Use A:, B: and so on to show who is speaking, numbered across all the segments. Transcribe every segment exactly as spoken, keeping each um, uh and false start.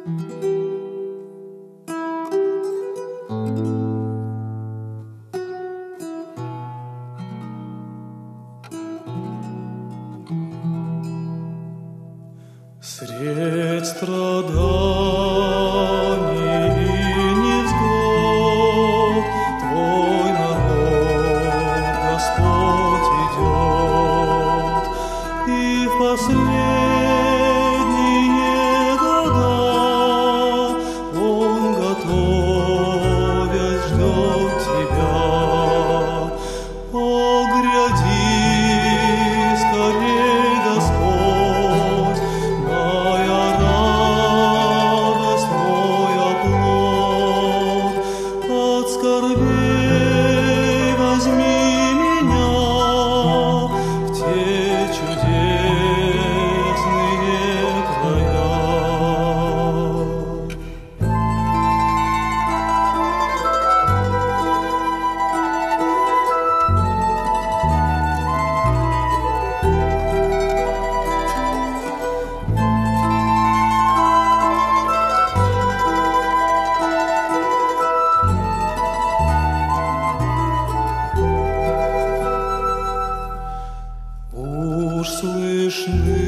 A: Средь страданий и невзгод Твой народ, Господь, идет, и в последние года Он, готовясь, ждет Тебя. О, гряди скорей, Господь, моя радость, мой оплот. От скорбей возьми меня в те чудесные края. Уж слышны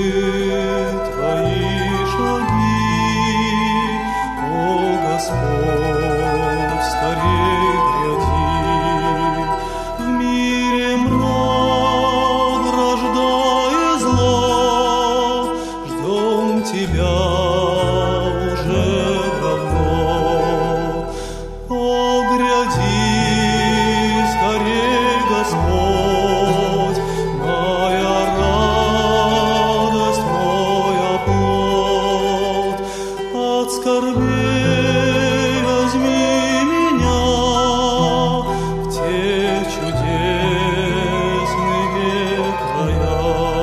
A: Твои шаги, о Господь, скорей гряди. В мире мрак, вражда и зло, ждем Тебя уже давно. О, гряди скорей, Господь, моя радость, мой оплот. От скорбей возьми меня в те чудесные края.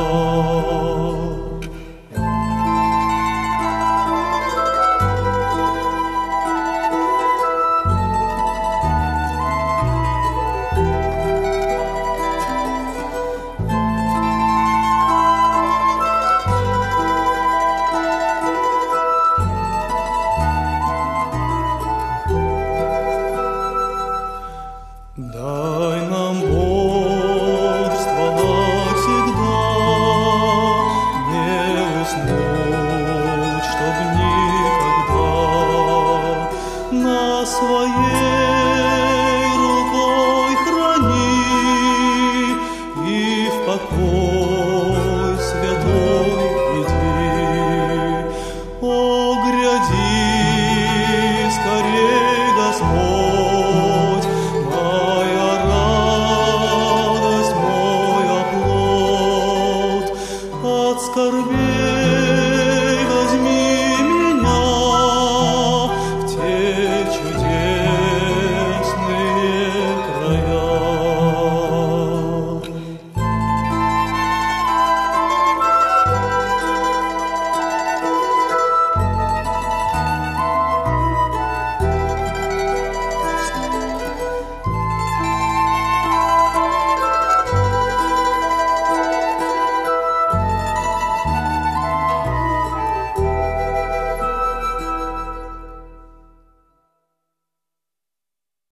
A: Дай нам бодрствовать всегда, не уснуть, чтоб никогда. На своей рукой храни и в покой святой иди. О, гряди скорей, Господь, моя радость, мой оплот. От скорбей